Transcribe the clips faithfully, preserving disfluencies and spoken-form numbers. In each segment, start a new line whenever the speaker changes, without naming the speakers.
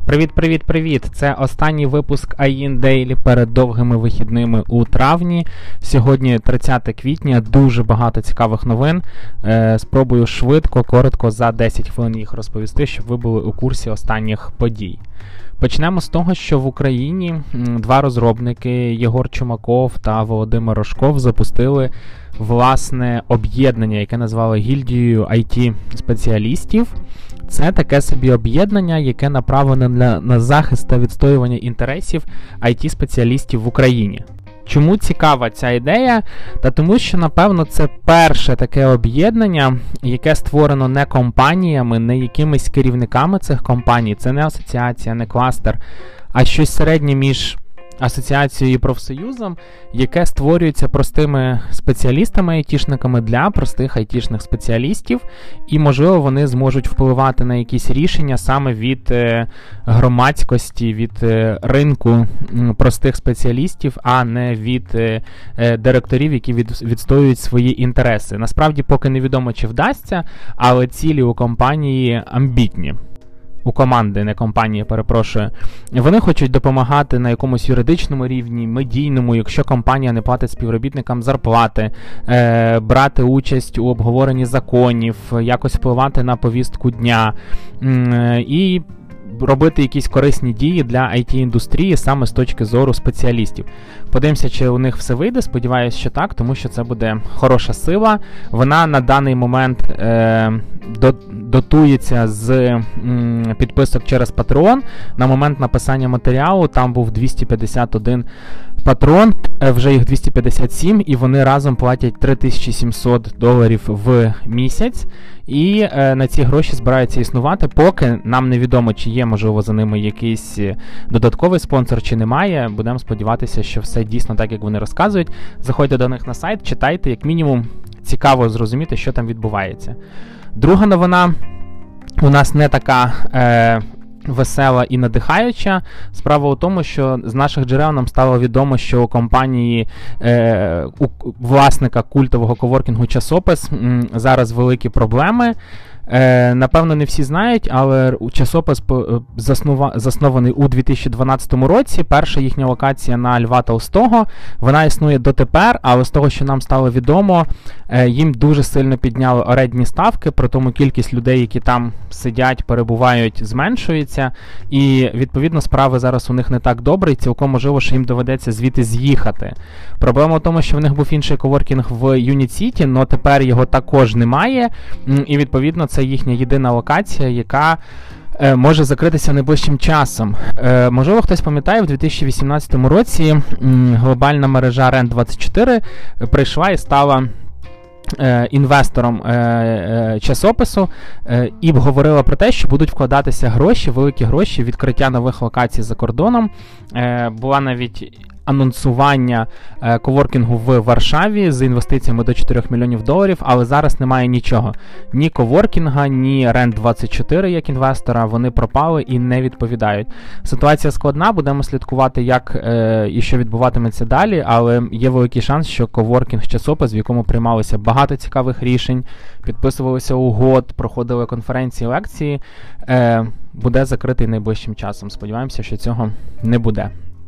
Привіт-привіт-привіт! Це останній випуск ай ін Daily перед довгими вихідними у травні. Сьогодні тридцяте квітня, дуже багато цікавих новин. Е, спробую швидко, коротко, за десять хвилин їх розповісти, щоб ви були у курсі останніх подій. Почнемо з того, що в Україні два розробники, Єгор Чумаков та Володимир Рожков, запустили власне об'єднання, яке назвали гільдією ай ті-спеціалістів. Це таке собі об'єднання, яке направлене на, на захист та відстоювання інтересів ай ті-спеціалістів в Україні. Чому цікава ця ідея? Та тому, що, напевно, це перше таке об'єднання, яке створено не компаніями, не якимись керівниками цих компаній, це не асоціація, не кластер, а щось середнє між асоціацією і профсоюзом, яке створюється простими спеціалістами айтішниками для простих айтішних спеціалістів, і, можливо, вони зможуть впливати на якісь рішення саме від е, громадськості, від е, ринку простих спеціалістів, а не від е, е, директорів, які від, відстоюють свої інтереси. Насправді, поки невідомо, чи вдасться, але цілі у компанії амбітні. У команди, не компанії, перепрошую. Вони хочуть допомагати на якомусь юридичному рівні, медійному, якщо компанія не платить співробітникам зарплати, е, брати участь у обговоренні законів, якось впливати на повістку дня е, і робити якісь корисні дії для ай ті-індустрії саме з точки зору спеціалістів. Подивимося, чи у них все вийде, сподіваюся, що так, тому що це буде хороша сила. Вона на даний момент е, дотується з м, підписок через Patreon. На момент написання матеріалу там був двісті п'ятдесят один патрон, вже їх двісті п'ятдесят сім, і вони разом платять три тисячі сімсот доларів в місяць. І е, на ці гроші збираються існувати, поки нам невідомо, чи є, можливо, за ними якийсь додатковий спонсор, чи немає. Будемо сподіватися, що все дійсно так, як вони розказують. Заходьте до них на сайт, читайте, як мінімум цікаво зрозуміти, що там відбувається. Друга новина у нас не така е, весела і надихаюча. Справа у тому, що з наших джерел нам стало відомо, що у компанії е, у власника культового коворкінгу «Часопис» м, зараз великі проблеми. Е, напевно, не всі знають, але Часопис заснова, заснований у дві тисячі дванадцятому році. Перша їхня локація на Льва Толстого. Вона існує дотепер, але з того, що нам стало відомо, е, їм дуже сильно підняли орендні ставки, при тому кількість людей, які там сидять, перебувають, зменшується. І, відповідно, справи зараз у них не так добре, і цілком можливо, що їм доведеться звідти з'їхати. Проблема в тому, що в них був інший коворкінг в Юніт-Сіті, але тепер його також немає, і, відповідно, це їхня єдина локація, яка е, може закритися найближчим часом. Е, можливо, хтось пам'ятає, в дві тисячі вісімнадцятому році м, глобальна мережа Рент двадцять чотири прийшла і стала е, інвестором е, е, часопису е, і говорила про те, що будуть вкладатися гроші, великі гроші, в відкриття нових локацій за кордоном. Е, була навіть анонсування е, коворкінгу в Варшаві з інвестиціями до чотирьох мільйонів доларів, але зараз немає нічого. Ні коворкінга, ні Рент двадцять чотири як інвестора, вони пропали і не відповідають. Ситуація складна, будемо слідкувати, як е, і що відбуватиметься далі, але є великий шанс, що коворкінг «Часопис», в якому приймалося багато цікавих рішень, підписувалися угод, проходили конференції, лекції, е, буде закритий найближчим часом. Сподіваємося, що цього не буде.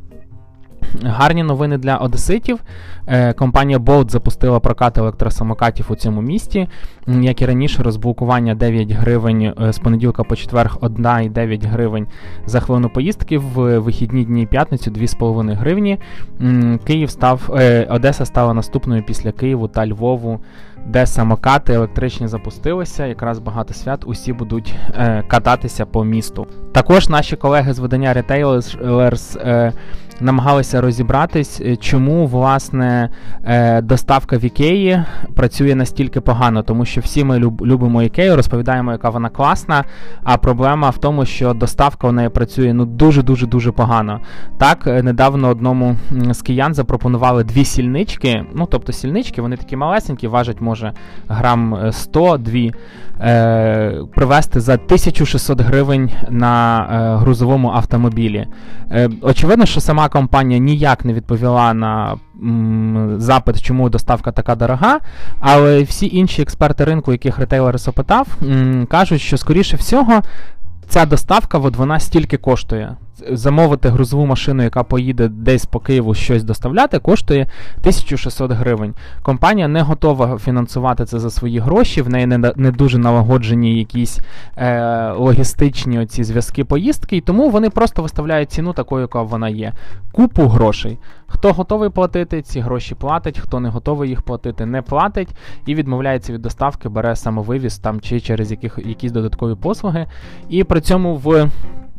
Гарні новини для одеситів. Е, компанія Bolt запустила прокат електросамокатів у цьому місті. Як і раніше, розблокування дев'ять гривень з понеділка по четверг, одна і дев'ять гривень за хвилину поїздки, в вихідні дні і п'ятницю дві з половиною гривні. Київ став, е, Одеса стала наступною після Києву та Львову, де самокати електричні запустилися, якраз багато свят, усі будуть е, кататися по місту. Також наші колеги з видання Retailers е, намагалися розібратись, чому, власне, е, доставка в Ікеї працює настільки погано, тому що всі ми люб, любимо Ікею, розповідаємо, яка вона класна, а проблема в тому, що доставка в неї працює ну дуже-дуже-дуже погано. Так, недавно одному з киян запропонували дві сільнички, ну, тобто сільнички, вони такі малесенькі, важать, може, грам сто, дві, е, привезти за тисячу шістсот гривень на е, грузовому автомобілі. Е, очевидно, що сама компанія ніяк не відповіла на м, запит, чому доставка така дорога, але всі інші експерти ринку, яких ретейлерс опитав, м, кажуть, що, скоріше всього, ця доставка, от вона стільки коштує. Замовити грузову машину, яка поїде десь по Києву щось доставляти, коштує тисяча шістсот гривень. Компанія не готова фінансувати це за свої гроші, в неї не, не дуже налагоджені якісь е, логістичні оці зв'язки поїздки, і тому вони просто виставляють ціну такою, яка вона є. Купу грошей. Хто готовий платити, ці гроші платить, хто не готовий їх платити, не платить і відмовляється від доставки, бере самовивіз там чи через яких, якісь додаткові послуги. І при цьому в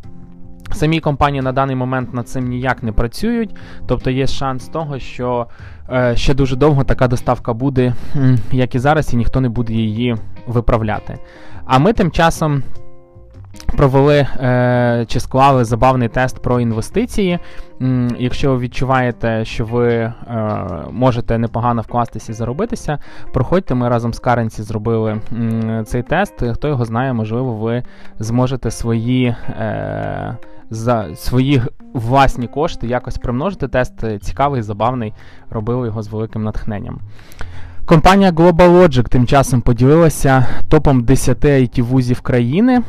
самі компанії на даний момент над цим ніяк не працюють, тобто є шанс того, що е, ще дуже довго така доставка буде, як і зараз, і ніхто не буде її виправляти. А ми тим часом провели е, чи склали забавний тест про інвестиції. М, якщо ви відчуваєте, що ви е, можете непогано вкластися і заробитися, проходьте, ми разом з Currency зробили м, цей тест. Хто його знає, можливо, ви зможете свої, е, за, свої власні кошти якось примножити. Тест цікавий, забавний, робили його з великим натхненням. Компанія GlobalLogic тим часом поділилася топом десяти ай ті-вузів країни.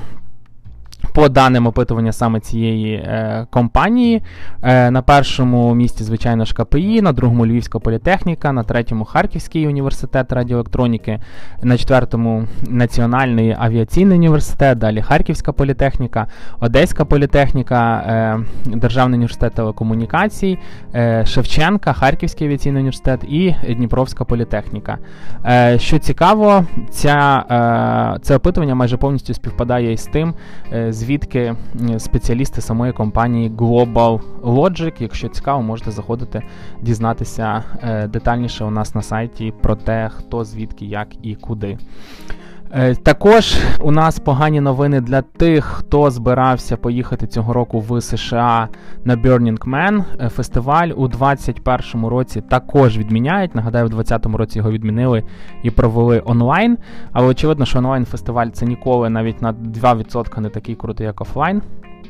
По даним опитування саме цієї е, компанії, е, на першому місці, звичайно ж, ка пе і, на другому Львівська політехніка, на третьому Харківський університет радіоелектроніки, на четвертому Національний авіаційний університет, далі Харківська політехніка, Одеська політехніка, е, Державний університет телекомунікацій, е, Шевченка, Харківський авіаційний університет і Дніпровська політехніка. Е, що цікаво, ця, е, це опитування майже повністю співпадає із тим, е, звідки спеціалісти самої компанії GlobalLogic. Якщо цікаво, можете заходити, дізнатися е, детальніше у нас на сайті про те, хто, звідки, як і куди. Е, також у нас погані новини для тих, хто збирався поїхати цього року в США на Burning Man. Е, фестиваль у двадцять першому році також відміняють. Нагадаю, у двадцятому році його відмінили і провели онлайн. Але очевидно, що онлайн-фестиваль це ніколи навіть на два відсотки не такий крутий, як офлайн.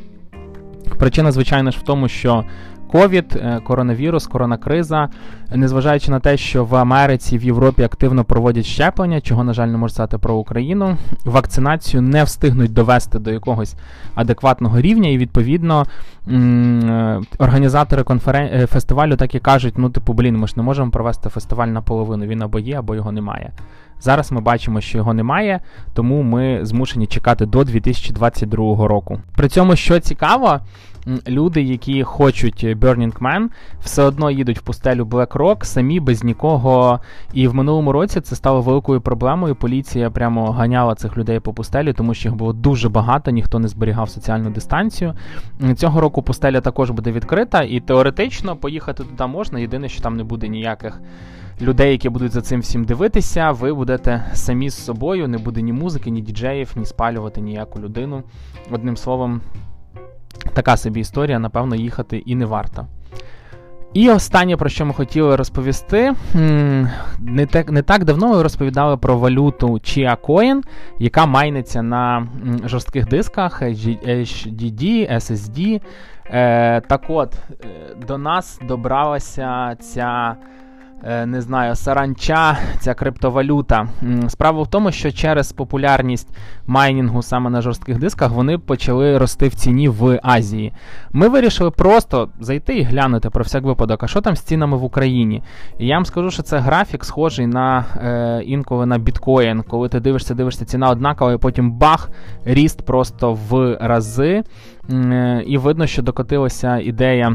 Причина, звичайно ж, в тому, що ковід, коронавірус, коронакриза, незважаючи на те, що в Америці, в Європі активно проводять щеплення, чого, на жаль, не можу сказати про Україну, вакцинацію не встигнуть довести до якогось адекватного рівня, і, відповідно, організатори конферен... фестивалю так і кажуть, ну, типу, блін, ми ж не можемо провести фестиваль наполовину, він або є, або його немає. Зараз ми бачимо, що його немає, тому ми змушені чекати до дві тисячі двадцять другого року. При цьому, що цікаво, люди, які хочуть Burning Man, все одно їдуть в пустелю Black Rock самі, без нікого. І в минулому році це стало великою проблемою. Поліція прямо ганяла цих людей по пустелі, тому що їх було дуже багато, ніхто не зберігав соціальну дистанцію. Цього року пустеля також буде відкрита, і теоретично поїхати туди можна, єдине, що там не буде ніяких людей, які будуть за цим всім дивитися, ви будете самі з собою, не буде ні музики, ні діджеїв, ні спалювати ніяку людину. Одним словом, така собі історія, напевно, їхати і не варто. І останнє, про що ми хотіли розповісти, не так, не так давно ми розповідали про валюту Chia Coin, яка майниться на жорстких дисках ейч ді ді, ес ес ді. Е, так от, до нас добралася ця, не знаю, саранча, ця криптовалюта. Справа в тому, що через популярність майнінгу саме на жорстких дисках вони почали рости в ціні в Азії. Ми вирішили просто зайти і глянути про всяк випадок, а що там з цінами в Україні. І я вам скажу, що це графік схожий на е, інколи на біткоін, коли ти дивишся, дивишся, ціна однакова, і потім бах, ріст просто в рази. Е, і видно, що докотилася ідея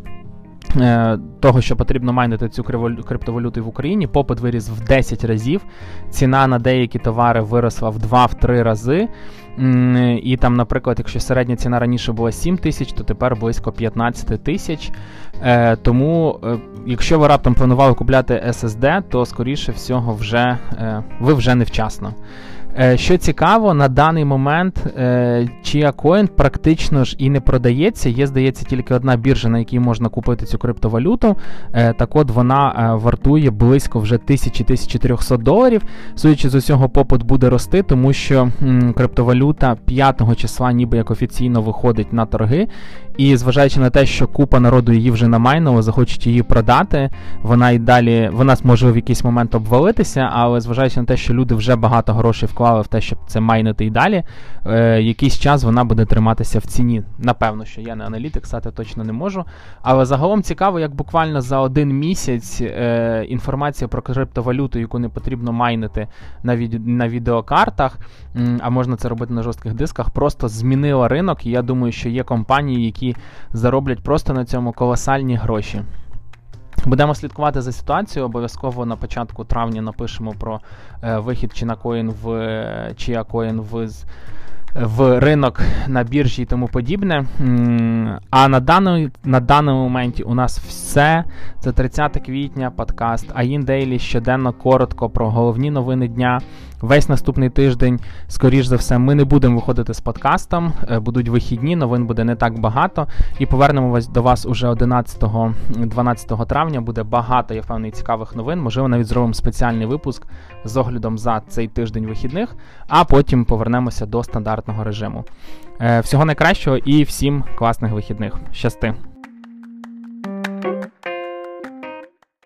того, що потрібно майнити цю криптовалюту в Україні. Попит виріс в десять разів, ціна на деякі товари виросла в два-три рази. І там, наприклад, якщо середня ціна раніше була сім тисяч, то тепер близько п'ятнадцять тисяч. Тому, якщо ви раптом планували купляти ес ес ді, то, скоріше всього, вже, ви вже невчасно. Що цікаво, на даний момент Chia Coin практично ж і не продається. Є, здається, тільки одна біржа, на якій можна купити цю криптовалюту. Так от, вона вартує близько вже тисяча - тисяча триста доларів. Судячи з усього, попит буде рости, тому що м, криптовалюта п'ятого числа ніби як офіційно виходить на торги. І зважаючи на те, що купа народу її вже намайнила, захочуть її продати, вона і далі, вона може в якийсь момент обвалитися, але зважаючи на те, що люди вже багато грошей вклали інвестували в те, щоб це майнити і далі, е, якийсь час вона буде триматися в ціні. Напевно, що я не аналітик, стати точно не можу. Але загалом цікаво, як буквально за один місяць е, інформація про криптовалюту, яку не потрібно майнити на, від, на відеокартах, м, а можна це робити на жорстких дисках, просто змінила ринок. І я думаю, що є компанії, які зароблять просто на цьому колосальні гроші. Будемо слідкувати за ситуацією, обов'язково на початку травня напишемо про е, вихід Chinacoin в Chiacoin в, в ринок на біржі і тому подібне. А на даному, на даному моменті у нас все. Це тридцяте квітня, подкаст АІН Daily, щоденно, коротко про головні новини дня. Весь наступний тиждень, скоріш за все, ми не будемо виходити з подкастом, будуть вихідні, новин буде не так багато, і повернемо до вас уже одинадцятого-дванадцятого травня, буде багато, я впевнений, цікавих новин, можливо, навіть зробимо спеціальний випуск з оглядом за цей тиждень вихідних, а потім повернемося до стандартного режиму. Всього найкращого і всім класних вихідних. Щасти!